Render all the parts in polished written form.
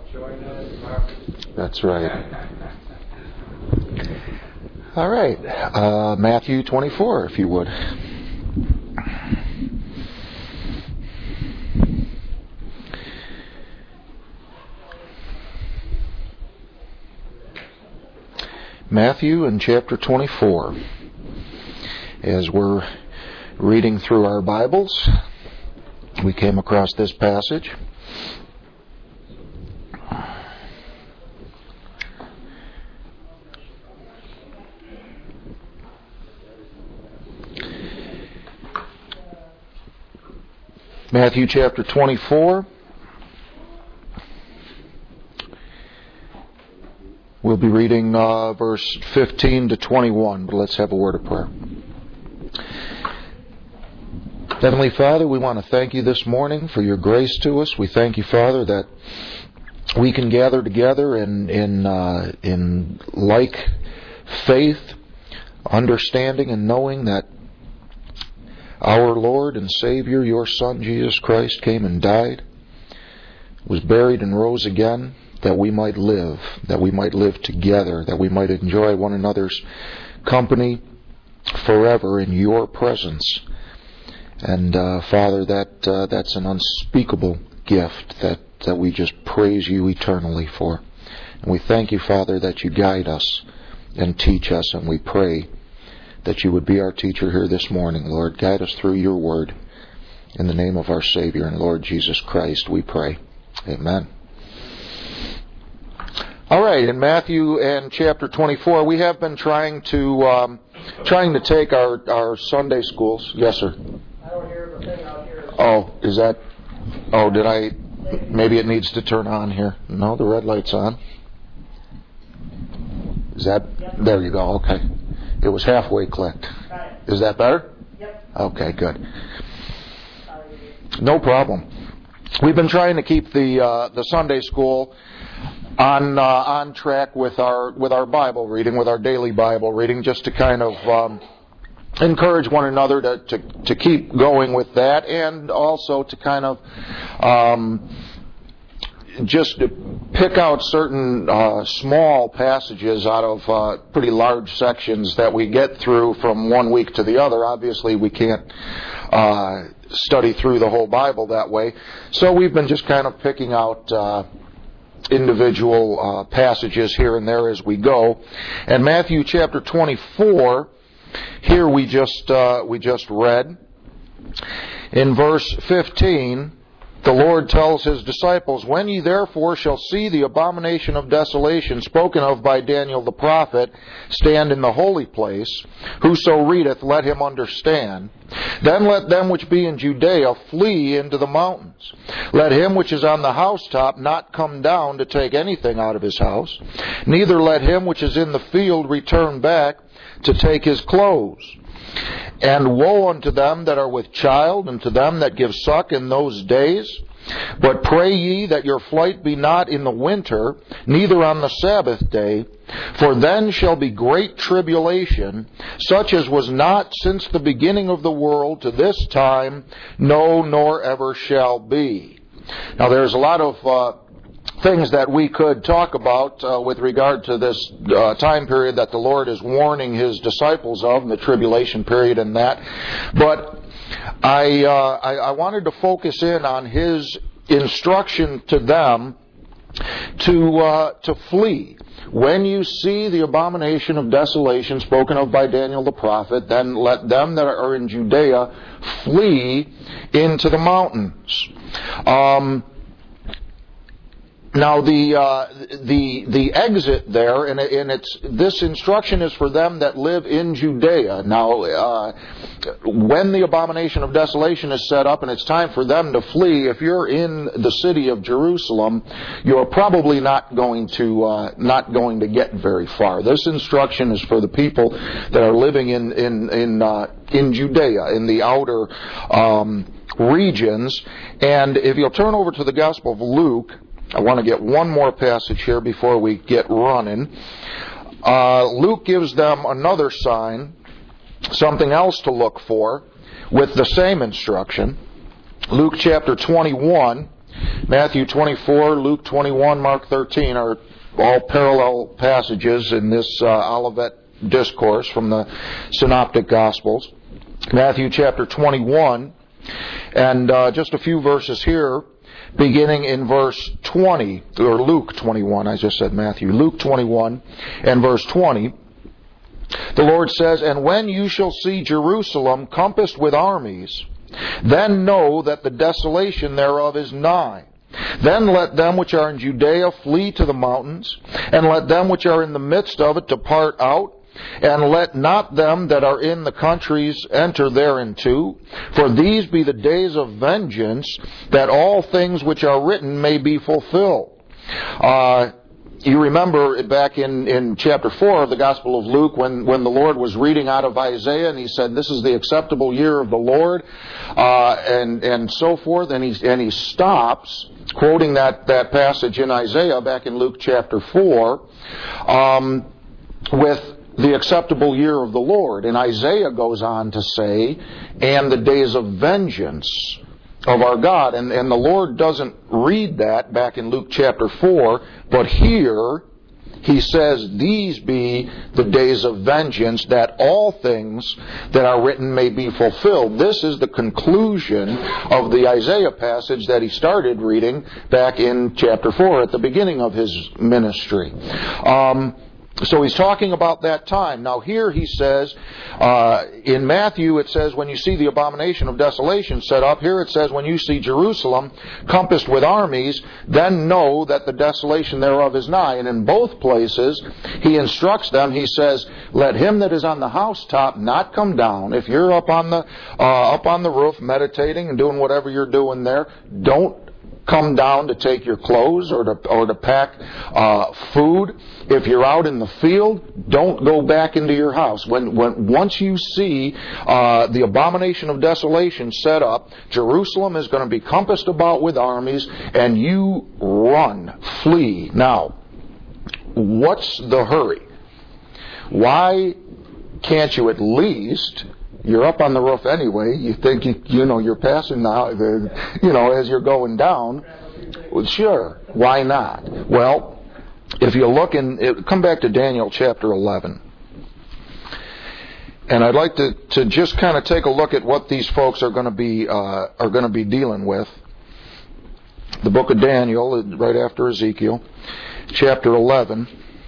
That's right. All right. Matthew 24, if you would. Matthew in chapter 24. As we're reading through our Bibles, we came across this passage. Matthew chapter 24. We'll be reading verse 15 to 21, but let's have a word of prayer. Heavenly Father, we want to thank you this morning for your grace to us. We thank you, Father, that we can gather together in like faith, understanding and knowing that our Lord and Savior, your Son, Jesus Christ, came and died, was buried and rose again, that we might live together, that we might enjoy one another's company forever in your presence. And Father, that's an unspeakable gift that we just praise you eternally for. And we thank you, Father, that you guide us and teach us, and we pray that you would be our teacher here this morning, Lord. Guide us through your word. In the name of our Savior and Lord Jesus Christ, we pray. Amen. All right, in Matthew and chapter 24, we have been trying to take our Sunday schools. Yes, sir. I don't hear the thing out here. Oh, is that? Oh, did I? Maybe it needs to turn on here. No, the red light's on. Is that? There you go. Okay. It was halfway clicked. Is that better? Yep. Okay, good. No problem. We've been trying to keep the Sunday school on track with our Bible reading, with our daily Bible reading, just to kind of encourage one another to keep going with that, and also to kind of just pick out certain small passages out of pretty large sections that we get through from one week to the other. Obviously, we can't study through the whole Bible that way. So we've been just kind of picking out individual passages here and there as we go. And Matthew chapter 24, here we just read. In verse 15, the Lord tells His disciples, "When ye therefore shall see the abomination of desolation spoken of by Daniel the prophet stand in the holy place, whoso readeth, let him understand. Then let them which be in Judea flee into the mountains. Let him which is on the housetop not come down to take anything out of his house, neither let him which is in the field return back to take his clothes. And woe unto them that are with child, and to them that give suck in those days. But pray ye that your flight be not in the winter, neither on the Sabbath day, for then shall be great tribulation, such as was not since the beginning of the world to this time, no, nor ever shall be." Now there's a lot of things that we could talk about with regard to this time period that the Lord is warning His disciples of, the tribulation period and that. But I wanted to focus in on His instruction to them to flee. When you see the abomination of desolation spoken of by Daniel the prophet, then let them that are in Judea flee into the mountains. Now the exit there, and it's this instruction is for them that live in Judea. Now, when the abomination of desolation is set up and it's time for them to flee, if you're in the city of Jerusalem, you're probably not going to get very far. This instruction is for the people that are living in Judea, in the outer regions. And if you'll turn over to the Gospel of Luke. I want to get one more passage here before we get running. Luke gives them another sign, something else to look for, with the same instruction. Luke chapter 21 Matthew 24, Luke 21, Mark 13 are all parallel passages in this Olivet discourse from the Synoptic Gospels. Matthew chapter 21, and just a few verses here, beginning in verse 20, or Luke 21, I just said Matthew. Luke 21 and verse 20, the Lord says, "And when you shall see Jerusalem compassed with armies, then know that the desolation thereof is nigh. Then let them which are in Judea flee to the mountains, and let them which are in the midst of it depart out, and let not them that are in the countries enter thereinto. For these be the days of vengeance, that all things which are written may be fulfilled." You remember back in chapter 4 of the Gospel of Luke when the Lord was reading out of Isaiah and he said, "This is the acceptable year of the Lord," and so forth, and he stops quoting that passage in Isaiah back in Luke chapter 4 with the acceptable year of the Lord. And Isaiah goes on to say, "and the days of vengeance of our God." And the Lord doesn't read that back in Luke chapter 4, but here he says, "These be the days of vengeance, that all things that are written may be fulfilled." This is the conclusion of the Isaiah passage that he started reading back in chapter 4 at the beginning of his ministry. So he's talking about that time. Now here he says, in Matthew it says, when you see the abomination of desolation set up. Here it says, when you see Jerusalem compassed with armies, then know that the desolation thereof is nigh. And in both places he instructs them, he says, let him that is on the housetop not come down. If you're up on the roof meditating and doing whatever you're doing there, don't come down to take your clothes or to pack food. If you're out in the field, don't go back into your house. Once you see the abomination of desolation set up, Jerusalem is going to be compassed about with armies, and you run, flee. Now, what's the hurry? Why can't you at least? You're up on the roof anyway. You think you're passing as you're going down. Well, sure, why not? Well, if you look come back to Daniel chapter 11, and I'd like to just kind of take a look at what these folks are going to be dealing with. The book of Daniel, right after Ezekiel, chapter 11.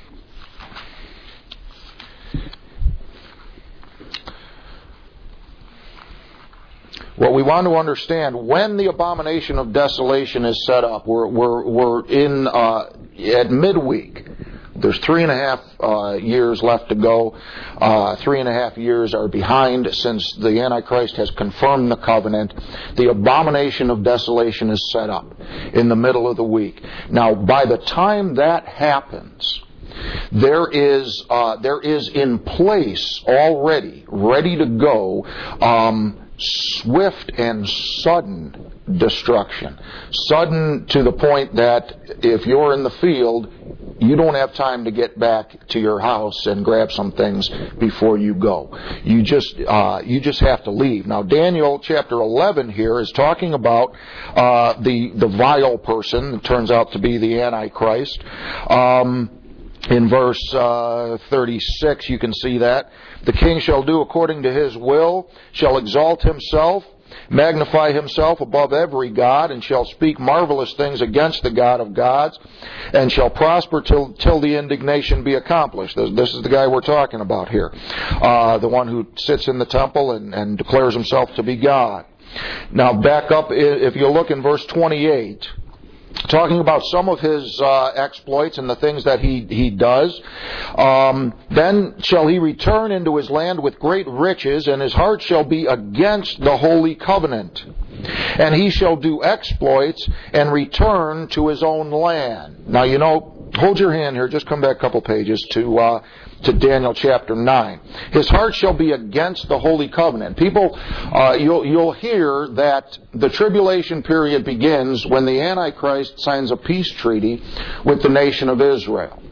What we want to understand, when the abomination of desolation is set up, we're in at midweek. There's 3.5 years left to go. 3.5 years are behind since the Antichrist has confirmed the covenant. The abomination of desolation is set up in the middle of the week. Now, by the time that happens, there is in place already, ready to go, swift and sudden destruction. Sudden to the point that if you're in the field, you don't have time to get back to your house and grab some things before you go. You just have to leave. Now, Daniel chapter 11 here is talking about the vile person. It turns out to be the Antichrist. In verse 36, you can see that. The king shall do according to his will, shall exalt himself, magnify himself above every god, and shall speak marvelous things against the God of gods, and shall prosper till the indignation be accomplished. This is the guy we're talking about here. The one who sits in the temple and declares himself to be God. Now back up, if you look in verse 28, talking about some of his exploits and the things that he does. Then shall he return into his land with great riches, and his heart shall be against the holy covenant. And he shall do exploits and return to his own land. Now, hold your hand here. Just come back a couple pages to Daniel chapter 9. His heart shall be against the holy covenant. People, you'll hear that the tribulation period begins when the Antichrist signs a peace treaty with the nation of Israel.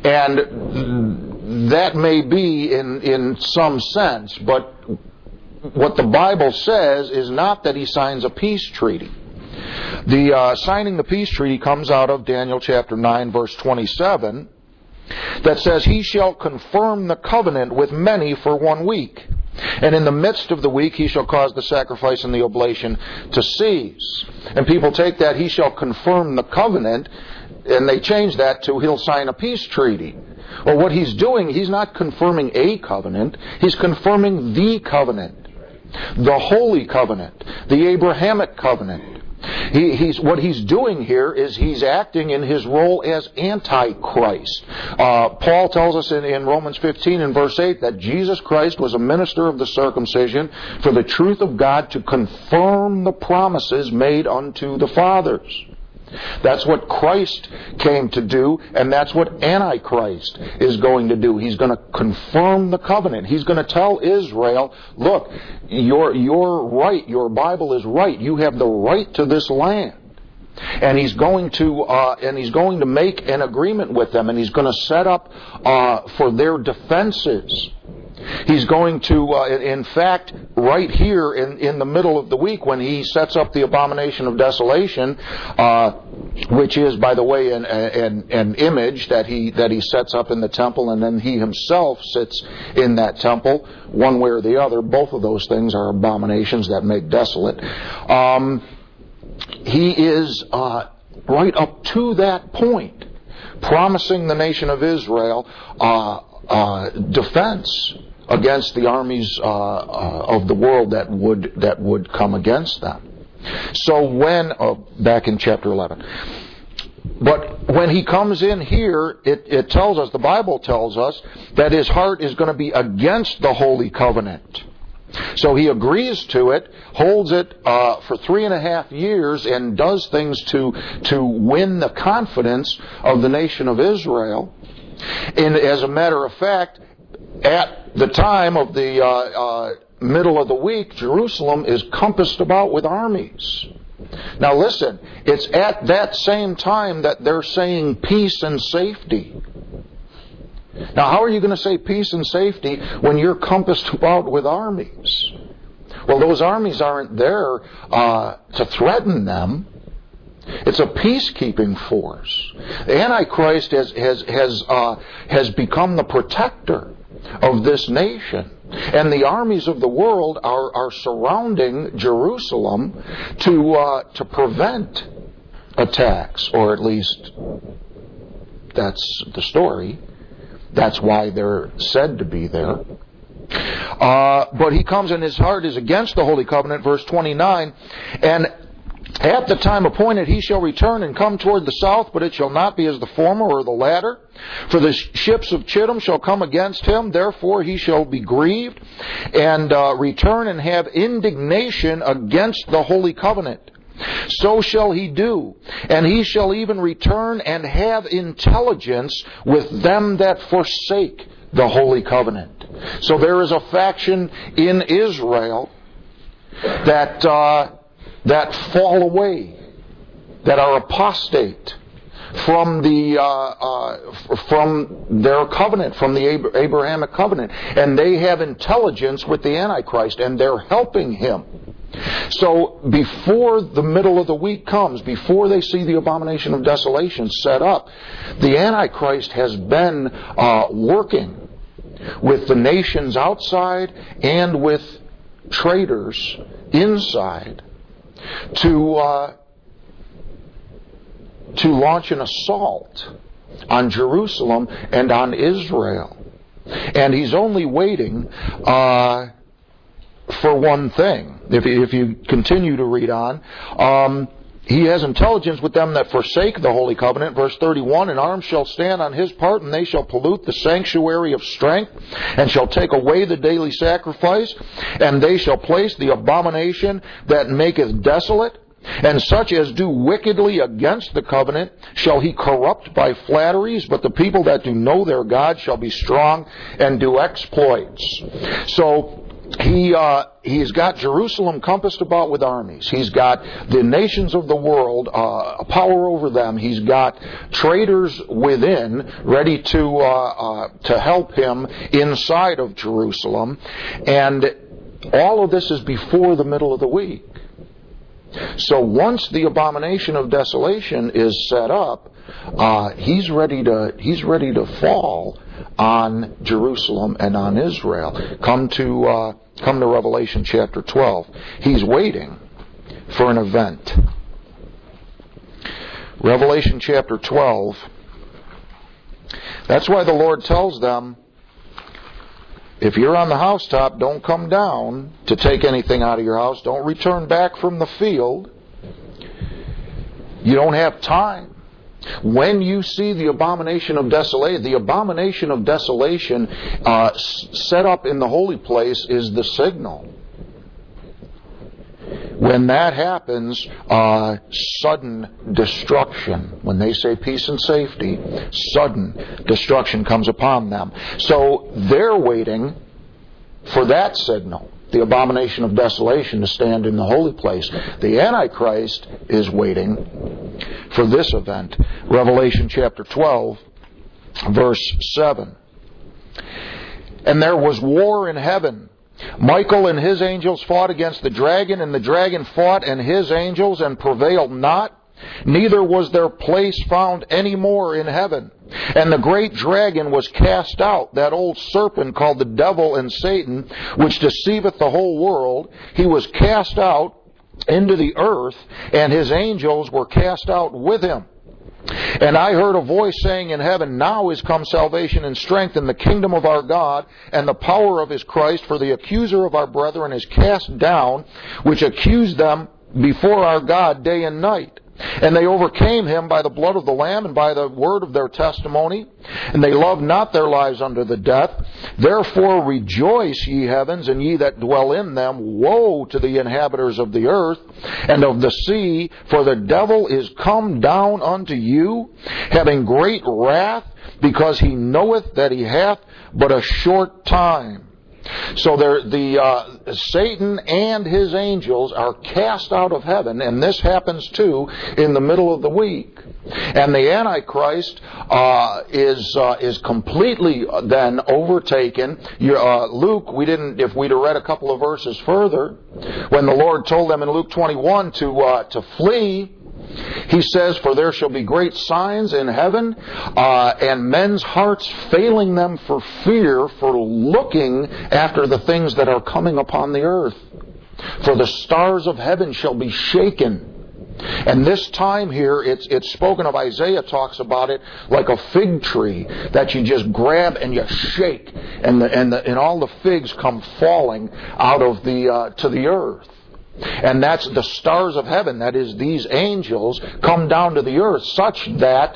And that may be in some sense, but what the Bible says is not that he signs a peace treaty. The signing the peace treaty comes out of Daniel chapter 9, verse 27, that says, "He shall confirm the covenant with many for 1 week. And in the midst of the week he shall cause the sacrifice and the oblation to cease." And people take that, "He shall confirm the covenant," and they change that to, "He'll sign a peace treaty." Well, what he's doing, he's not confirming a covenant, he's confirming the covenant. The Holy Covenant. The Abrahamic Covenant. What he's doing here is he's acting in his role as Antichrist. Paul tells us in Romans 15 and verse 8 that Jesus Christ was a minister of the circumcision for the truth of God to confirm the promises made unto the fathers. That's what Christ came to do, and that's what Antichrist is going to do. He's going to confirm the covenant. He's going to tell Israel, look, you're right, your Bible is right. You have the right to this land. And he's going to make an agreement with them, and he's going to set up for their defenses. He's going to, in fact, right here in the middle of the week, when he sets up the abomination of desolation, which is, by the way, an image that he sets up in the temple, and then he himself sits in that temple, one way or the other. Both of those things are abominations that make desolate. He is right up to that point, promising the nation of Israel defense against the armies of the world that would come against them. So back in chapter 11. But when he comes in here, it tells us, the Bible tells us, that his heart is going to be against the Holy Covenant. So he agrees to it, holds it for 3.5 years, and does things to win the confidence of the nation of Israel. And as a matter of fact, at the time of the middle of the week, Jerusalem is compassed about with armies. Now listen, it's at that same time that they're saying peace and safety. Now how are you going to say peace and safety when you're compassed about with armies? Well, those armies aren't there to threaten them. It's a peacekeeping force. The Antichrist has become the protector of this nation. And the armies of the world are surrounding Jerusalem to prevent attacks, or at least that's the story. That's why they're said to be there. But he comes, and his heart is against the Holy Covenant, verse 29, and at the time appointed he shall return and come toward the south, but it shall not be as the former or the latter. For the ships of Chittim shall come against him, therefore he shall be grieved, and return and have indignation against the Holy Covenant. So shall he do, and he shall even return and have intelligence with them that forsake the Holy Covenant. So there is a faction in Israel that fall away, that are apostate from their covenant, from the Abrahamic covenant, and they have intelligence with the Antichrist, and they're helping him. So before the middle of the week comes, before they see the abomination of desolation set up, the Antichrist has been working with the nations outside and with traitors inside to launch an assault on Jerusalem and on Israel. And he's only waiting for one thing. If you continue to read on, he has intelligence with them that forsake the Holy Covenant. Verse 31, "And arms shall stand on his part, and they shall pollute the sanctuary of strength, and shall take away the daily sacrifice, and they shall place the abomination that maketh desolate. And such as do wickedly against the covenant shall he corrupt by flatteries, but the people that do know their God shall be strong and do exploits." So he's got Jerusalem compassed about with armies. He's got the nations of the world, power over them. He's got traitors within, ready to help him inside of Jerusalem. And all of this is before the middle of the week. So once the abomination of desolation is set up, he's ready to fall on Jerusalem and on Israel. Come to Revelation chapter 12. He's waiting for an event. Revelation chapter 12. That's why the Lord tells them, if you're on the housetop, don't come down to take anything out of your house. Don't return back from the field. You don't have time. When you see the abomination of desolation, set up in the holy place is the signal. When that happens, sudden destruction. When they say peace and safety, sudden destruction comes upon them. So they're waiting for that signal, the abomination of desolation, to stand in the holy place. The Antichrist is waiting for this event. Revelation chapter 12, verse 7. And there was war in heaven. Michael and his angels fought against the dragon, and the dragon fought and his angels, and prevailed not. Neither was their place found any more in heaven. And the great dragon was cast out, that old serpent called the devil and Satan, which deceiveth the whole world. He was cast out into the earth, and his angels were cast out with him. And I heard a voice saying in heaven, Now is come salvation and strength in the kingdom of our God and the power of his Christ, for the accuser of our brethren is cast down, which accused them before our God day and night. And they overcame him by the blood of the Lamb and by the word of their testimony. And they loved not their lives unto the death. Therefore rejoice, ye heavens, and ye that dwell in them. Woe to the inhabitants of the earth and of the sea, for the devil is come down unto you, having great wrath, because he knoweth that he hath but a short time. So Satan and his angels are cast out of heaven, and this happens too in the middle of the week. And the Antichrist is completely then overtaken. Luke, if we'd have read a couple of verses further, when the Lord told them in Luke 21 to flee, he says, For there shall be great signs in heaven, and men's hearts failing them for fear, for looking after the things that are coming upon the earth. For the stars of heaven shall be shaken. And this time here, it's spoken of. Isaiah talks about it like a fig tree that you just grab and you shake, and all the figs come falling out of to the earth. And that's the stars of heaven, that is, these angels come down to the earth, such that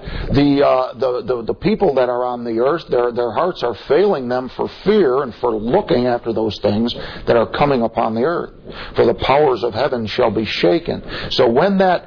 the people that are on the earth, their hearts are failing them for fear and for looking after those things that are coming upon the earth. For the powers of heaven shall be shaken. So when that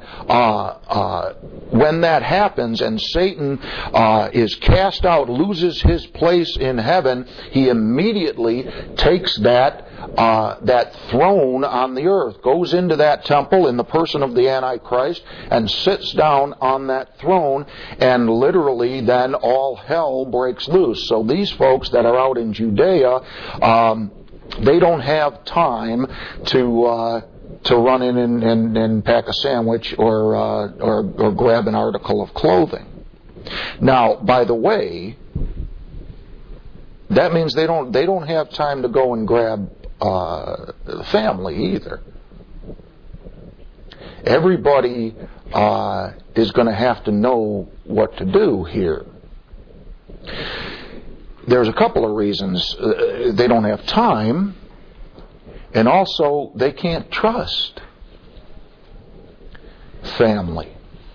happens and Satan is cast out, loses his place in heaven, he immediately takes that throne on the earth, goes into that temple in the person of the Antichrist, and sits down on that throne, and literally then all hell breaks loose. So these folks that are out in Judea, they don't have time to run in and pack a sandwich or grab an article of clothing. Now, by the way, that means they don't have time to go and grab family either. Everybody is going to have to know what to do here. There's a couple of reasons. They don't have time, and also they can't trust family.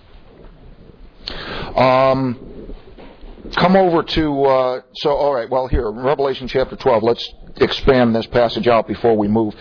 Come over to, all right, well, here, Revelation chapter 12. Let's expand this passage out before we move.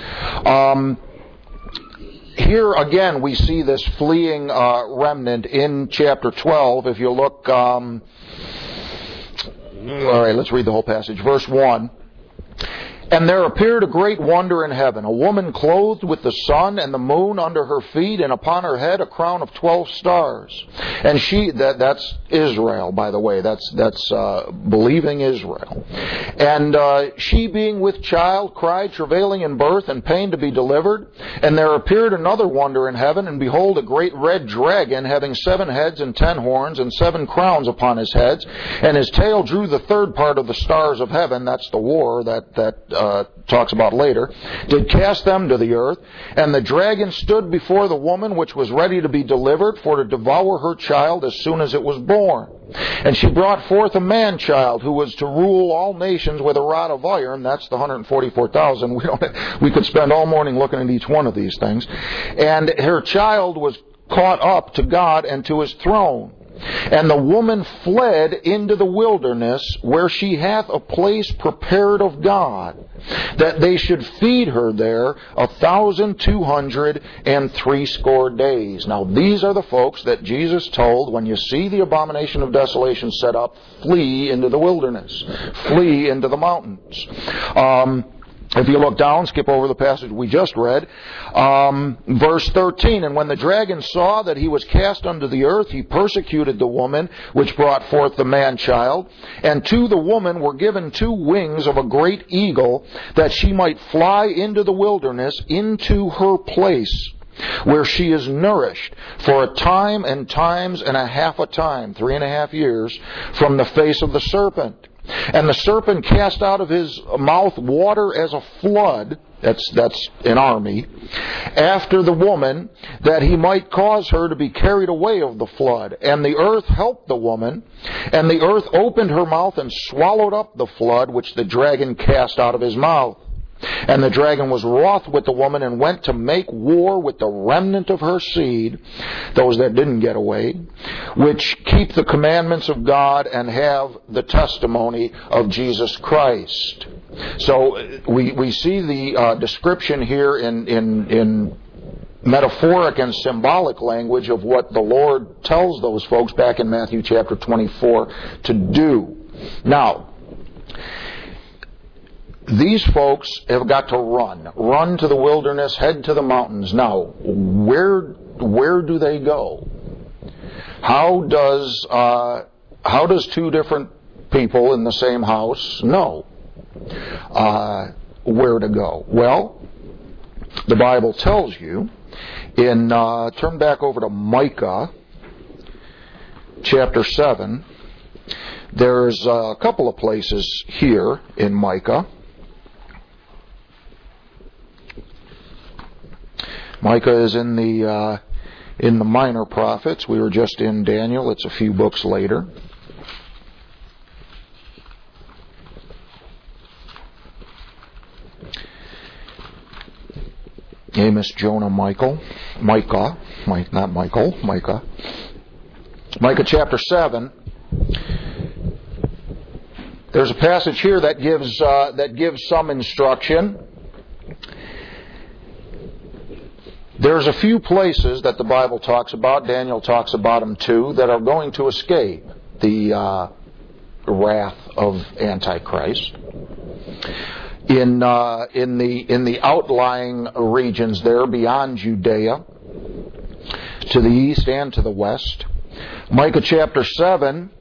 Here again we see this fleeing remnant in chapter 12. If you look, all right, let's read the whole passage. Verse 1. And there appeared a great wonder in heaven, a woman clothed with the sun and the moon under her feet, and upon her head a crown of 12 stars. And that's Israel, by the way. That's believing Israel. And she, being with child, cried, travailing in birth and pain to be delivered. And there appeared another wonder in heaven, and behold, a great red dragon, having 7 heads and 10 horns, and 7 crowns upon his heads. And his tail drew the third part of the stars of heaven. That's the war that talks about later, did cast them to the earth. And the dragon stood before the woman which was ready to be delivered, for to devour her child as soon as it was born. And she brought forth a man-child who was to rule all nations with a rod of iron. That's the 144,000. We could spend all morning looking at each one of these things. And her child was caught up to God and to his throne. And the woman fled into the wilderness, where she hath a place prepared of God, that they should feed her there 1,260 days. Now these are the folks that Jesus told, when you see the abomination of desolation set up, flee into the wilderness, flee into the mountains. If you look down, skip over the passage we just read, verse 13, and when the dragon saw that he was cast unto the earth, he persecuted the woman which brought forth the man-child. And to the woman were given 2 wings of a great eagle, that she might fly into the wilderness, into her place, where she is nourished for a time and times and a half a time, 3.5 years, from the face of the serpent. And the serpent cast out of his mouth water as a flood, that's an army, after the woman, that he might cause her to be carried away of the flood. And the earth helped the woman, and the earth opened her mouth and swallowed up the flood which the dragon cast out of his mouth. And the dragon was wroth with the woman, and went to make war with the remnant of her seed, those that didn't get away, which keep the commandments of God and have the testimony of Jesus Christ. So we see the description here in metaphoric and symbolic language of what the Lord tells those folks back in Matthew chapter 24 to do. Now, these folks have got to run to the wilderness, head to the mountains. Now, where do they go? How does 2 different people in the same house know where to go? Well, the Bible tells you in turn back over to Micah chapter 7. There's a couple of places here in Micah. Micah is in the minor prophets. We were just in Daniel. It's a few books later. Amos, Jonah, Micah. Micah chapter 7. There's a passage here that gives some instruction. There's a few places that the Bible talks about, Daniel talks about them too, that are going to escape the wrath of Antichrist. In the outlying regions there beyond Judea, to the east and to the west. Micah chapter 7,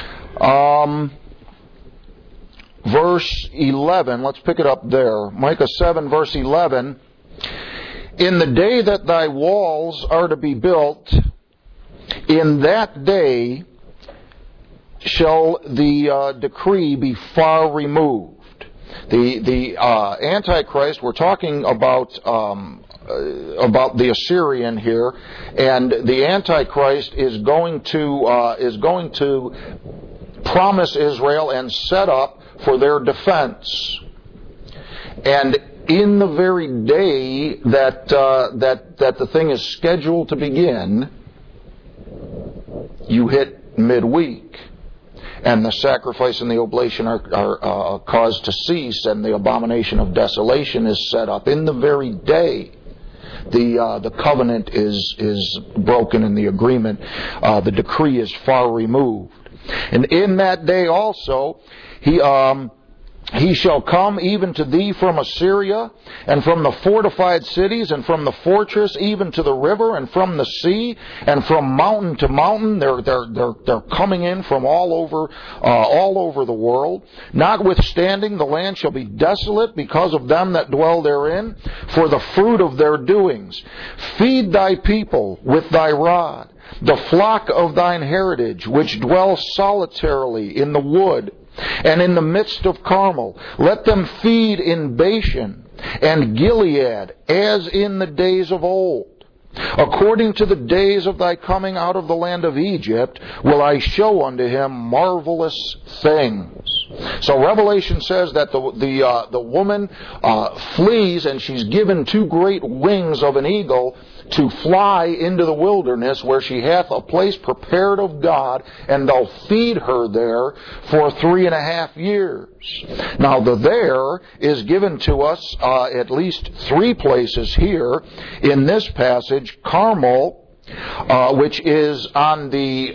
verse 11, let's pick it up there. Micah 7 verse 11, in the day that thy walls are to be built, in that day shall the decree be far removed. The Antichrist, we're talking about the Assyrian here, and the Antichrist is going to promise Israel and set up for their defense. And in the very day that the thing is scheduled to begin, you hit midweek, and the sacrifice and the oblation are caused to cease, and the abomination of desolation is set up in the very day. The covenant is broken, and the agreement, the decree is far removed. And in that day also, He shall come even to thee from Assyria, and from the fortified cities, and from the fortress, even to the river, and from the sea, and from mountain to mountain. They're coming in from all over the world. Notwithstanding, the land shall be desolate because of them that dwell therein, for the fruit of their doings. Feed thy people with thy rod, the flock of thine heritage, which dwell solitarily in the wood, and in the midst of Carmel. Let them feed in Bashan and Gilead, as in the days of old. According to the days of thy coming out of the land of Egypt, will I show unto him marvelous things. So Revelation says that the woman flees, and she's given 2 great wings of an eagle to fly into the wilderness, where she hath a place prepared of God, and they'll feed her there for 3.5 years. Now the there is given to us at least 3 places here in this passage. Carmel, which is on the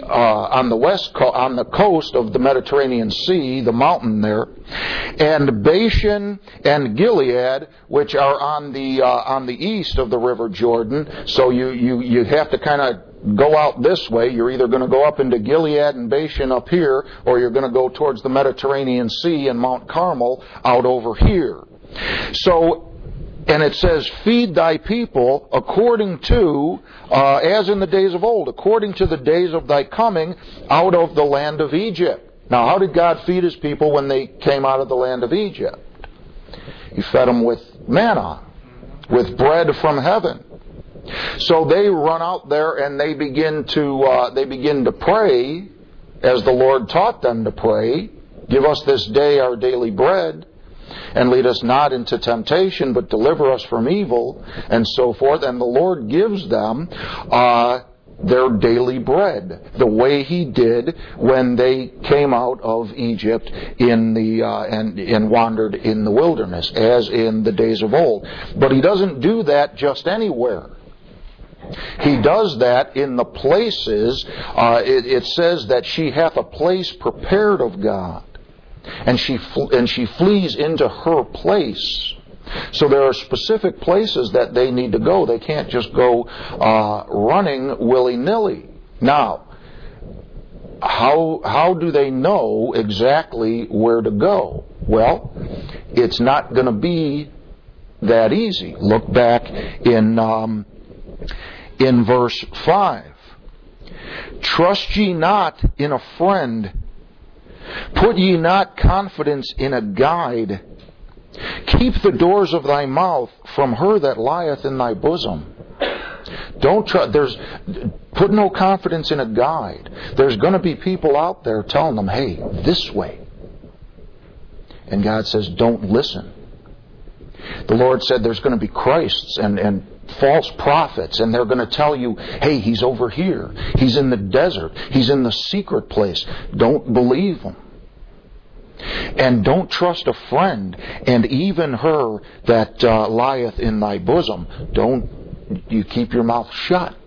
on the coast of the Mediterranean Sea, the mountain there, and Bashan and Gilead, which are on the east of the River Jordan. So you have to kind of go out this way. You're either going to go up into Gilead and Bashan up here, or you're going to go towards the Mediterranean Sea and Mount Carmel out over here. So. And it says, feed thy people according to, as in the days of old, according to the days of thy coming out of the land of Egypt. Now, how did God feed His people when they came out of the land of Egypt? He fed them with manna, with bread from heaven. So they run out there and they begin to pray, as the Lord taught them to pray. Give us this day our daily bread, and lead us not into temptation, but deliver us from evil, and so forth. And the Lord gives them their daily bread, the way He did when they came out of Egypt and wandered in the wilderness, as in the days of old. But He doesn't do that just anywhere. He does that in the places. It says that she hath a place prepared of God. And she flees into her place. So there are specific places that they need to go. They can't just go running willy-nilly. Now, how do they know exactly where to go? Well, it's not going to be that easy. Look back in verse 5. Trust ye not in a friend. Put ye not confidence in a guide. Keep the doors of thy mouth from her that lieth in thy bosom. Put no confidence in a guide. There's going to be people out there telling them, hey, this way. And God says, don't listen. The Lord said there's going to be Christs and false prophets, and they're going to tell you, hey, He's over here. He's in the desert. He's in the secret place. Don't believe them. And don't trust a friend, and even her that lieth in thy bosom. Don't you keep your mouth shut.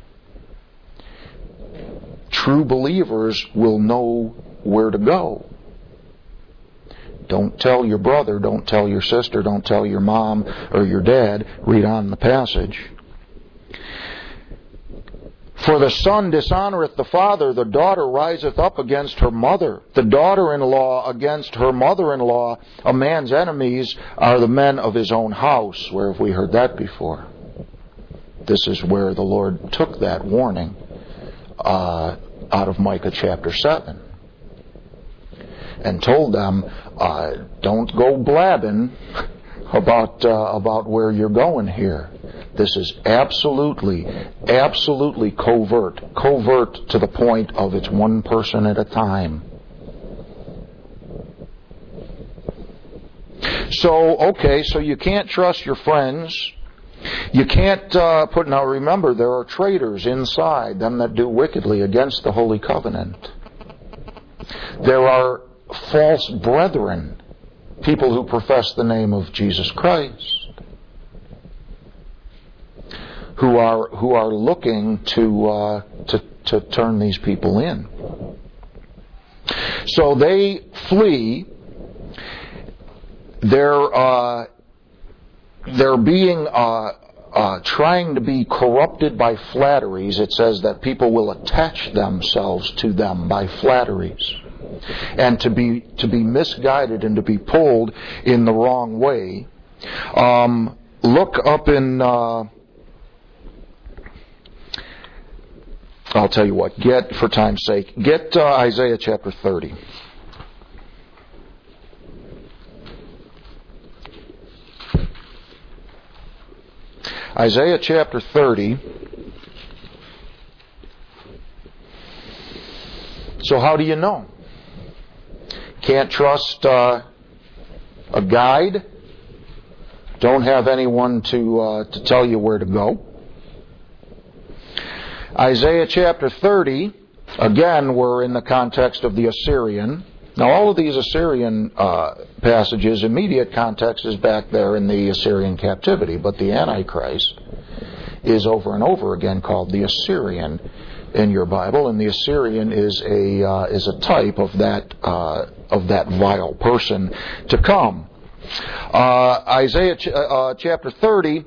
True believers will know where to go. Don't tell your brother, don't tell your sister, don't tell your mom or your dad. Read on in the passage. For the son dishonoureth the father, the daughter riseth up against her mother, the daughter-in-law against her mother-in-law. A man's enemies are the men of his own house. Where have we heard that before? This is where the Lord took that warning out of Micah chapter 7. And told them, don't go blabbing about where you're going here. This is absolutely covert. Covert to the point of it's one person at a time. So you can't trust your friends. You can't now remember, there are traitors inside, them that do wickedly against the holy covenant. There are false brethren, people who profess the name of Jesus Christ, who are looking to turn these people in. So they flee, they're being trying to be corrupted by flatteries. It says that people will attach themselves to them by flatteries, and to be misguided and to be pulled in the wrong way. Look up in. I'll tell you what. For time's sake, get Isaiah chapter 30. Isaiah chapter 30. So how do you know? Can't trust a guide. Don't have anyone to tell you where to go. Isaiah chapter 30, again, we're in the context of the Assyrian. Now, all of these Assyrian passages, immediate context is back there in the Assyrian captivity, but the Antichrist is over and over again called the Assyrian in your Bible, and the Assyrian is a type of that vile person to come. Isaiah chapter 30,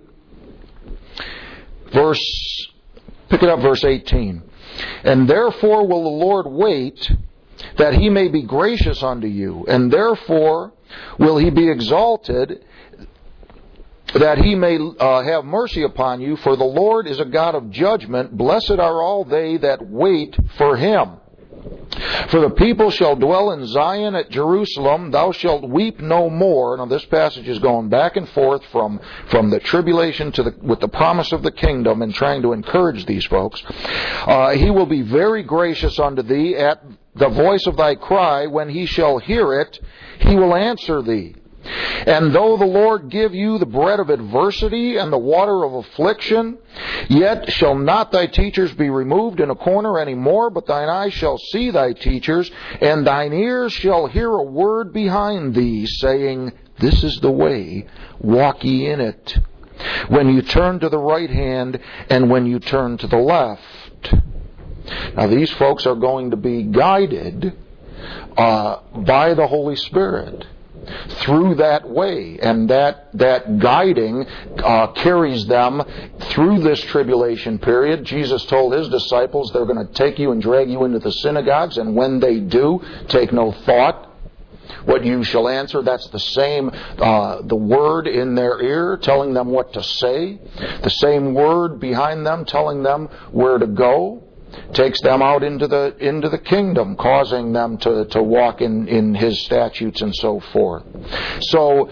pick it up, verse 18. And therefore will the Lord wait, that he may be gracious unto you, and therefore will he be exalted, that he may have mercy upon you. For the Lord is a God of judgment. Blessed are all they that wait for him. For the people shall dwell in Zion at Jerusalem. Thou shalt weep no more. Now this passage is going back and forth from the tribulation with the promise of the kingdom, and trying to encourage these folks. He will be very gracious unto thee at the voice of thy cry. When he shall hear it, he will answer thee. And though the Lord give you the bread of adversity and the water of affliction, yet shall not thy teachers be removed in a corner any more, but thine eyes shall see thy teachers, and thine ears shall hear a word behind thee, saying, This is the way, walk ye in it. When you turn to the right hand, and when you turn to the left. Now these folks are going to be guided by the Holy Spirit through that way, and that guiding carries them through this tribulation period. Jesus told his disciples they're going to take you and drag you into the synagogues, and when they do, take no thought what you shall answer. That's the same, the word in their ear telling them what to say, the same word behind them telling them where to go. Takes them out into the kingdom, causing them to walk in his statutes and so forth. So,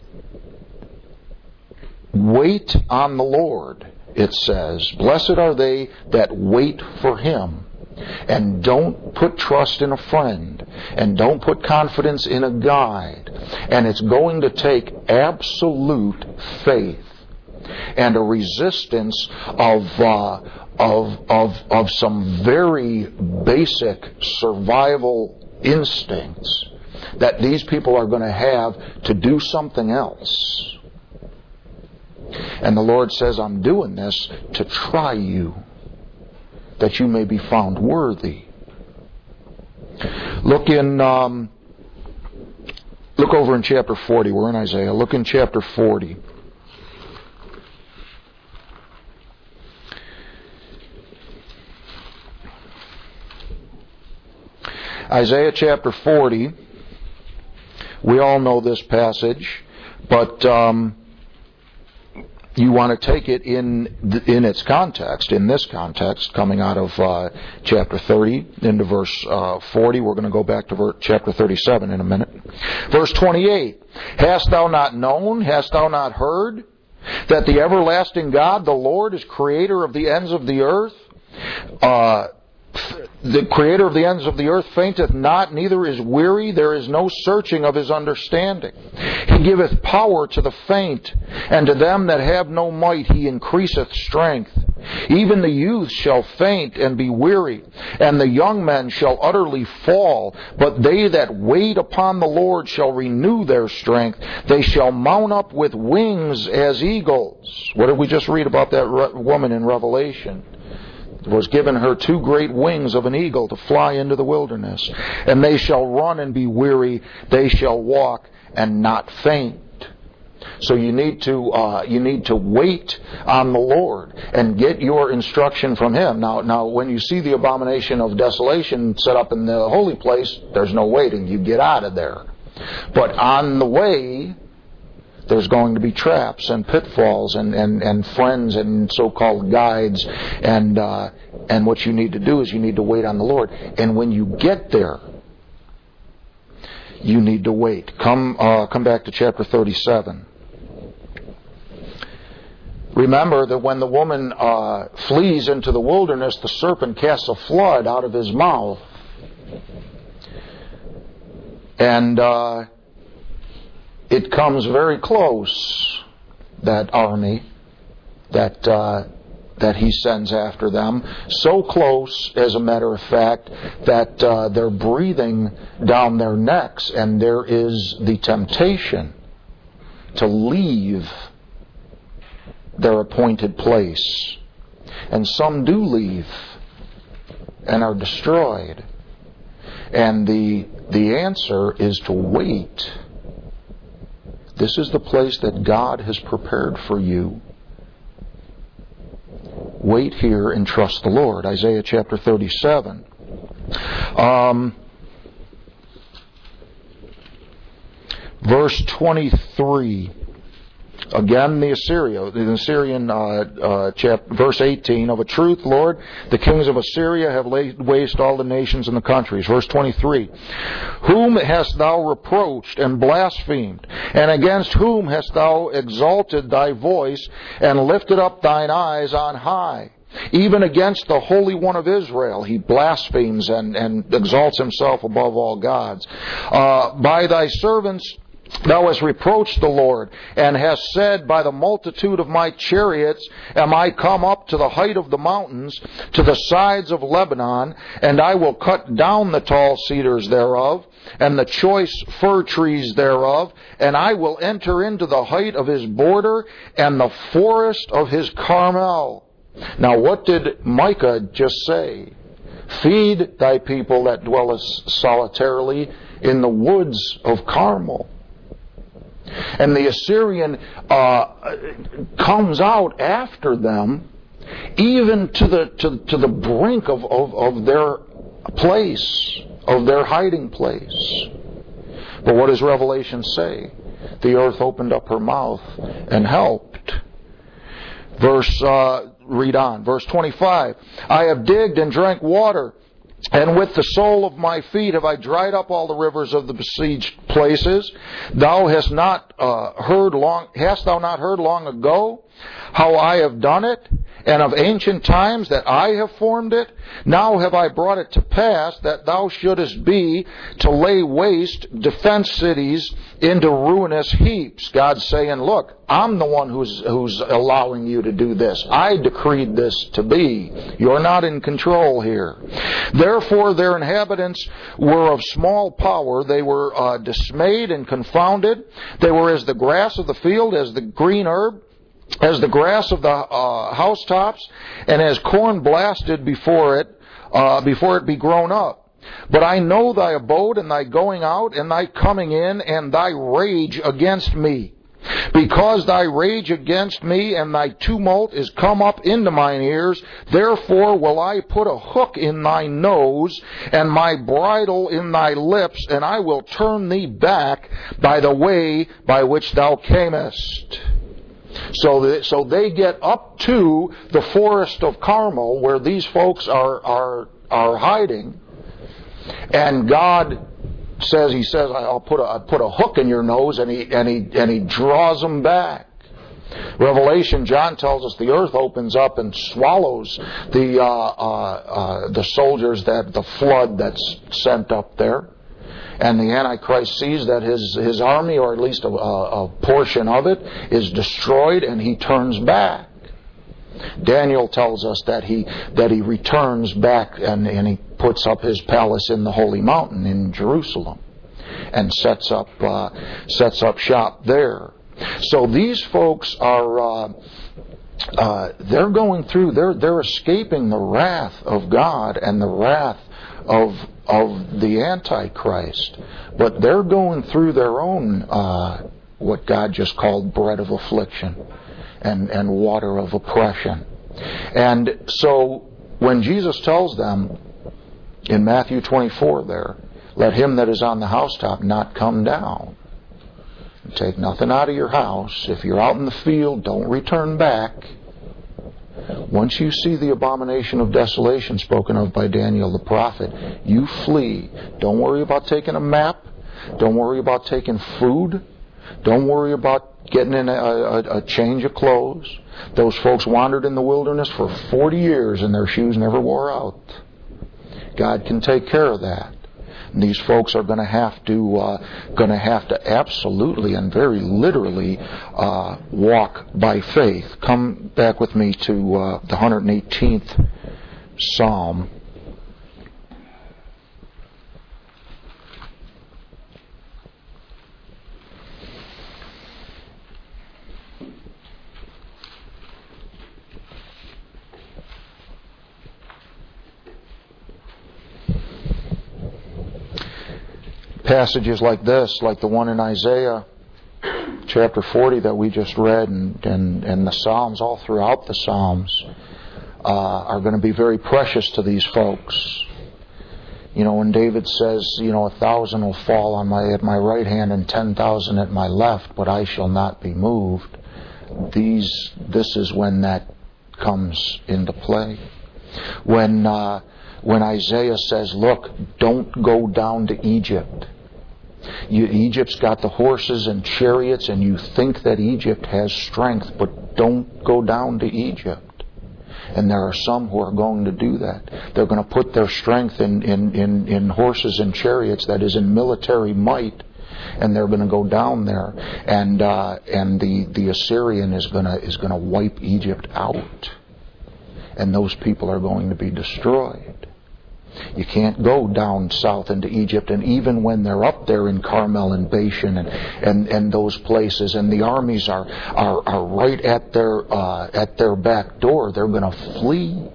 wait on the Lord, it says. Blessed are they that wait for him. And don't put trust in a friend. And don't put confidence in a guide. And it's going to take absolute faith and a resistance of some very basic survival instincts that these people are going to have to do something else. And the Lord says, I'm doing this to try you, that you may be found worthy. Look over in chapter 40. We're in Isaiah. Look in chapter 40. Isaiah chapter 40, we all know this passage, but you want to take it in its context, in this context, coming out of chapter 30 into verse 40. We're going to go back to chapter 37 in a minute. Verse 28, Hast thou not known, hast thou not heard, that the everlasting God, the Lord, is creator of the ends of the earth? The creator of the ends of the earth fainteth not, neither is weary. There is no searching of his understanding. He giveth power to the faint, and to them that have no might he increaseth strength. Even the youth shall faint and be weary, and the young men shall utterly fall. But they that wait upon the Lord shall renew their strength. They shall mount up with wings as eagles. What did we just read about that woman in Revelation? was given her 2 great wings of an eagle to fly into the wilderness. And they shall run and be weary. They shall walk and not faint. So you need to wait on the Lord and get your instruction from Him. Now, when you see the abomination of desolation set up in the holy place, there's no waiting. You get out of there. But on the way, there's going to be traps and pitfalls and friends and so-called guides. And what you need to do is you need to wait on the Lord. And when you get there, you need to wait. Come back to chapter 37. Remember that when the woman flees into the wilderness, the serpent casts a flood out of his mouth. And it comes very close, that army that he sends after them. So close, as a matter of fact, that they're breathing down their necks, and there is the temptation to leave their appointed place. And some do leave and are destroyed. And the answer is to wait. This is the place that God has prepared for you. Wait here and trust the Lord. Isaiah chapter 37. Verse 23. Again, the Assyrian verse 18, of a truth, Lord, the kings of Assyria have laid waste all the nations and the countries. Verse 23, whom hast thou reproached and blasphemed, and against whom hast thou exalted thy voice and lifted up thine eyes on high? Even against the Holy One of Israel he blasphemes and exalts himself above all gods. By thy servants thou hast reproached the Lord, and hast said, by the multitude of my chariots am I come up to the height of the mountains, to the sides of Lebanon, and I will cut down the tall cedars thereof, and the choice fir trees thereof, and I will enter into the height of his border, and the forest of his Carmel. Now what did Micah just say? Feed thy people that dwellest solitarily in the woods of Carmel. And the Assyrian comes out after them, even to the brink of their place, of their hiding place. But what does Revelation say? The earth opened up her mouth and helped. Read on. Verse 25. I have digged and drank water, and with the sole of my feet have I dried up all the rivers of the besieged places. Hast thou not heard long ago how I have done it, and of ancient times that I have formed it? Now have I brought it to pass that thou shouldest be to lay waste defense cities into ruinous heaps. God's saying, look, I'm the one who's allowing you to do this. I decreed this to be. You're not in control here. Therefore their inhabitants were of small power. They were dismayed and confounded. They were as the grass of the field, as the green herb, as the grass of the housetops, and as corn blasted before it be grown up. But I know thy abode, and thy going out, and thy coming in, and thy rage against me. Because thy rage against me and thy tumult is come up into mine ears, therefore will I put a hook in thy nose, and my bridle in thy lips, and I will turn thee back by the way by which thou camest. So they get up to the forest of Carmel, where these folks are hiding, and God says, He says, I'll put a hook in your nose, and he draws them back. Revelation, John tells us the earth opens up and swallows the soldiers, the flood that's sent up there. And the Antichrist sees that his army, or at least a portion of it, is destroyed, and he turns back. Daniel tells us that he returns back and he puts up his palace in the holy mountain in Jerusalem and sets up shop there. So these folks are they're going through, they're escaping the wrath of God and the wrath of the Antichrist, but they're going through their own what God just called bread of affliction and water of oppression. And so when Jesus tells them in Matthew 24 there, let him that is on the housetop not come down. Take nothing out of your house. If you're out in the field, don't return back. Once you see the abomination of desolation spoken of by Daniel the prophet, you flee. Don't worry about taking a map. Don't worry about taking food. Don't worry about getting in a change of clothes. Those folks wandered in the wilderness for 40 years and their shoes never wore out. God can take care of that. And these folks are going to have to absolutely and very literally walk by faith. Come back with me to the 118th Psalm. Passages like this, like the one in Isaiah chapter 40 that we just read, and the Psalms, all throughout the Psalms, are going to be very precious to these folks. You know, when David says, 1,000 will fall at my right hand and 10,000 at my left, but I shall not be moved. This is when that comes into play. When Isaiah says, look, don't go down to Egypt. Egypt's got the horses and chariots, and you think that Egypt has strength, but don't go down to Egypt. And there are some who are going to do that. They're going to put their strength in horses and chariots, that is, in military might, and they're going to go down there, and the Assyrian is going to wipe Egypt out, and those people are going to be destroyed. You can't go down south into Egypt, and even when they're up there in Carmel and Bashan and those places, and the armies are right at their back door, they're going to flee.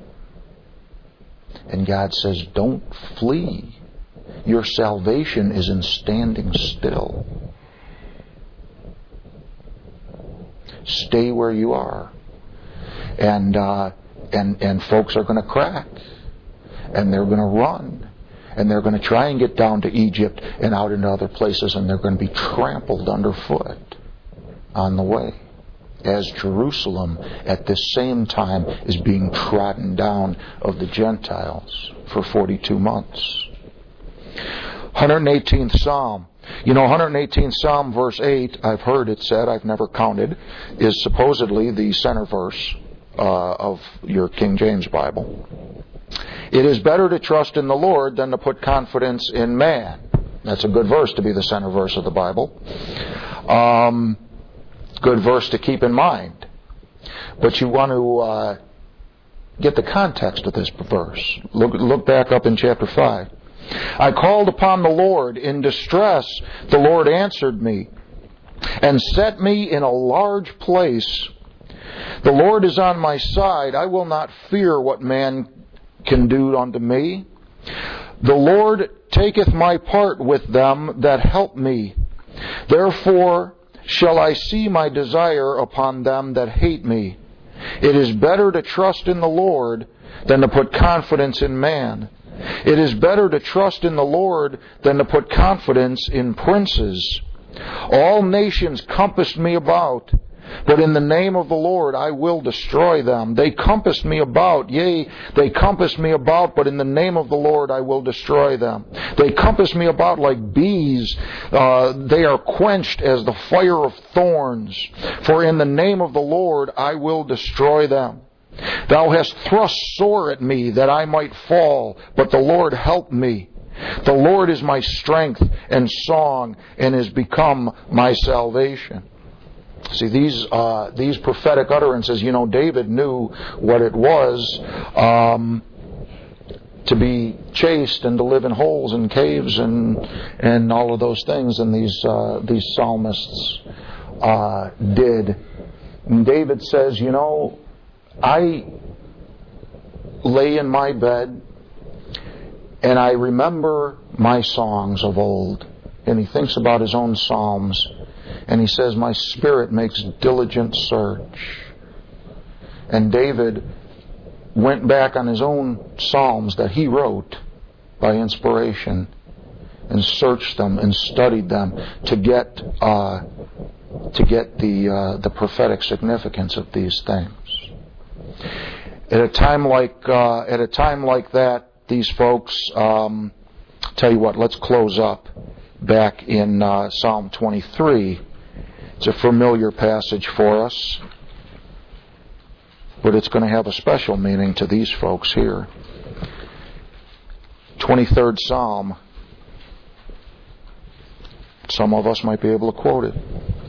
And God says, don't flee. Your salvation is in standing still. Stay where you are. And folks are going to crack. And they're going to run. And they're going to try and get down to Egypt and out into other places, and they're going to be trampled underfoot on the way. As Jerusalem at this same time is being trodden down of the Gentiles for 42 months. 118th Psalm. 118th Psalm verse 8, I've heard it said, I've never counted, is supposedly the center verse of your King James Bible. It is better to trust in the Lord than to put confidence in man. That's a good verse to be the center verse of the Bible. Good verse to keep in mind. But you want to get the context of this verse. Look back up in chapter 5. I called upon the Lord in distress. The Lord answered me and set me in a large place. The Lord is on my side. I will not fear what man can do unto me. The Lord taketh my part with them that help me. Therefore shall I see my desire upon them that hate me. It is better to trust in the Lord than to put confidence in man. It is better to trust in the Lord than to put confidence in princes. All nations compassed me about, but in the name of the Lord I will destroy them. They compassed me about, yea, they compassed me about, but in the name of the Lord I will destroy them. They compass me about like bees. They are quenched as the fire of thorns. For in the name of the Lord I will destroy them. Thou hast thrust sore at me that I might fall, but the Lord helped me. The Lord is my strength and song, and is become my salvation. See, these prophetic utterances, David knew what it was to be chased and to live in holes and caves and all of those things, and these psalmists did And David says, you know, I lay in my bed and I remember my songs of old. And he thinks about his own psalms. And he says, my spirit makes diligent search. And David went back on his own psalms that he wrote by inspiration and searched them and studied them to get the prophetic significance of these things. At a time like that, these folks, tell you what, let's close up back in Psalm 23. It's a familiar passage for us, but it's going to have a special meaning to these folks here. 23rd Psalm. Some of us might be able to quote it.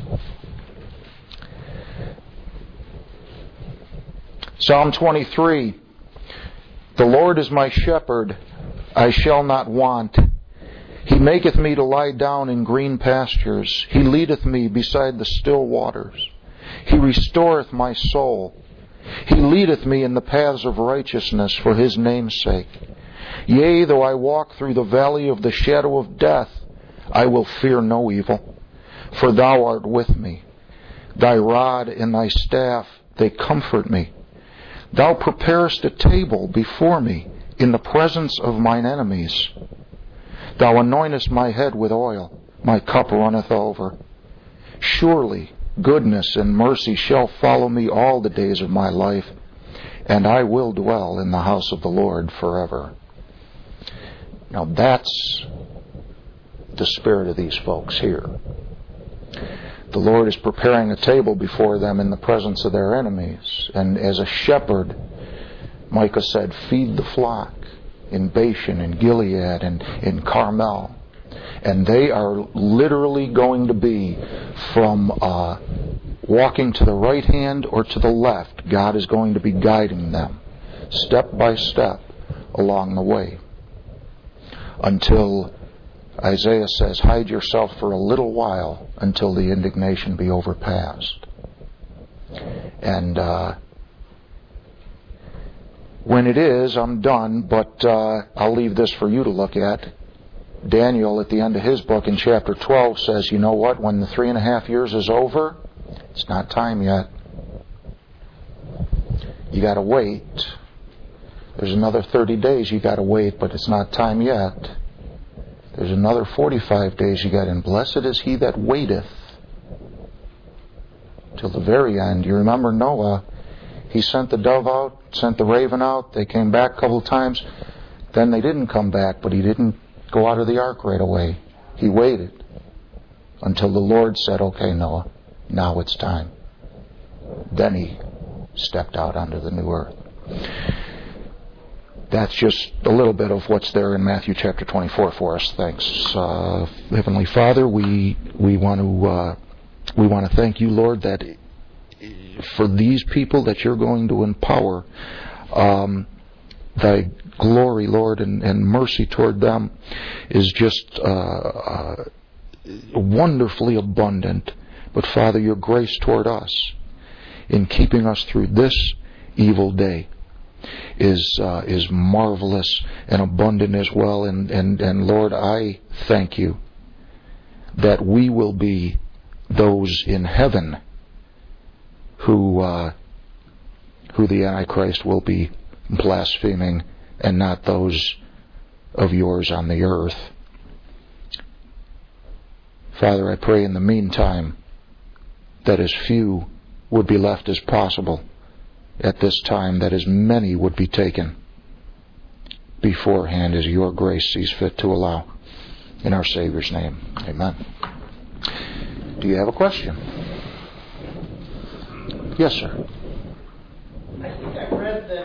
Psalm 23. The Lord is my shepherd, I shall not want. He maketh me to lie down in green pastures. He leadeth me beside the still waters. He restoreth my soul. He leadeth me in the paths of righteousness for His name's sake. Yea, though I walk through the valley of the shadow of death, I will fear no evil, for Thou art with me. Thy rod and Thy staff, they comfort me. Thou preparest a table before me in the presence of mine enemies. Thou anointest my head with oil, my cup runneth over. Surely goodness and mercy shall follow me all the days of my life, and I will dwell in the house of the Lord forever. Now that's the spirit of these folks here. The Lord is preparing a table before them in the presence of their enemies. And as a shepherd, Micah said, feed the flock in Bashan and Gilead and in Carmel. And they are literally going to be from walking to the right hand or to the left. God is going to be guiding them step by step along the way, until Isaiah says, hide yourself for a little while until the indignation be overpassed. And when it is, I'm done, but I'll leave this for you to look at. Daniel, at the end of his book in chapter 12, says, you know what? When the 3.5 years is over, it's not time yet. You got to wait. There's another 30 days you got to wait, but it's not time yet. There's another 45 days you got, and blessed is he that waiteth till the very end. You remember Noah? He sent the dove out, sent the raven out. They came back a couple of times. Then they didn't come back, but he didn't go out of the ark right away. He waited until the Lord said, okay, Noah, now it's time. Then he stepped out onto the new earth. That's just a little bit of what's there in Matthew chapter 24 for us. Thanks, Heavenly Father. We want to thank you, Lord, that for these people that you're going to empower, thy glory, Lord, and mercy toward them is just wonderfully abundant. But Father, your grace toward us in keeping us through this evil day is marvelous and abundant as well. And Lord, I thank you that we will be those in heaven who the Antichrist will be blaspheming, and not those of yours on the earth. Father, I pray in the meantime that as few would be left as possible at this time, that as many would be taken beforehand as your grace sees fit to allow. In our Savior's name, amen. Do you have a question? Yes, sir. I think I read that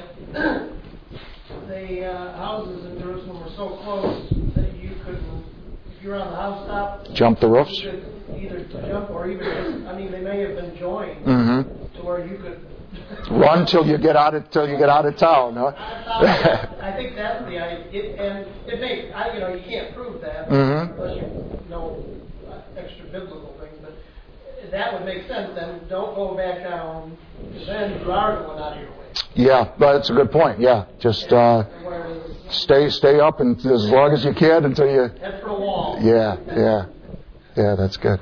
the houses in Jerusalem were so close that you could, if you're on the housetop, jump the roofs? You could either jump or even, they may have been joined to where you could run till you get out of town, huh? I think that's the idea, and it may, you can't prove that unless you know extra biblical things, but that would make sense. Then don't go back down, because then you are going out of your way. Yeah, that's a good point. Yeah, just stay up and as long as you can until you. Head for the wall. Yeah. That's good.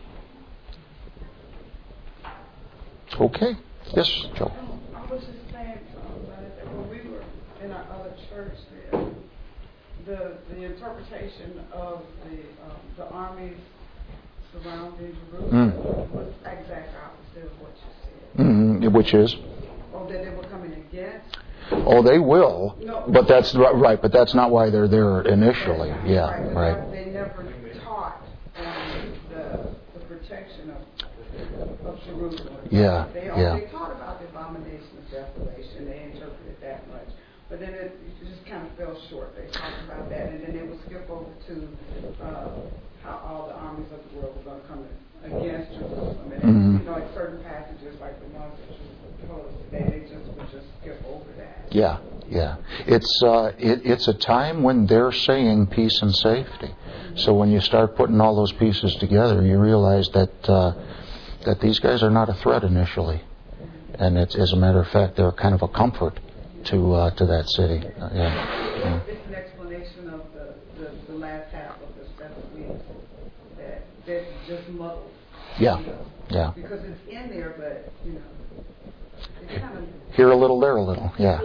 Okay. Yes, Joe. I was just saying that when we were in our other church there, the interpretation of the armies surrounding Jerusalem was exact opposite of what you said. Which is? Oh, that they were coming against? Oh, they will. No. But that's right. But that's not why they're there initially. Yeah, right. They never taught the protection of Jerusalem. Yeah, They taught about the abomination of desolation. They interpreted that much. But then it just kind of fell short. They talked about that, and then they would skip over to how all the armies of the world were going to come against Jerusalem. And like certain passages, like the ones that you told us today, they would just skip over that. Yeah. It's a time when they're saying peace and safety. So when you start putting all those pieces together, you realize that these guys are not a threat initially, and it's, as a matter of fact, they're kind of a comfort to that city. It's an explanation of the last half of the 7 weeks that just muddled. Yeah. Because it's in there, but it's kind of here a little, there a little. Yeah.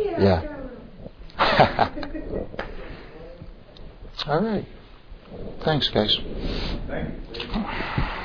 All right. Thanks, guys. Thank you.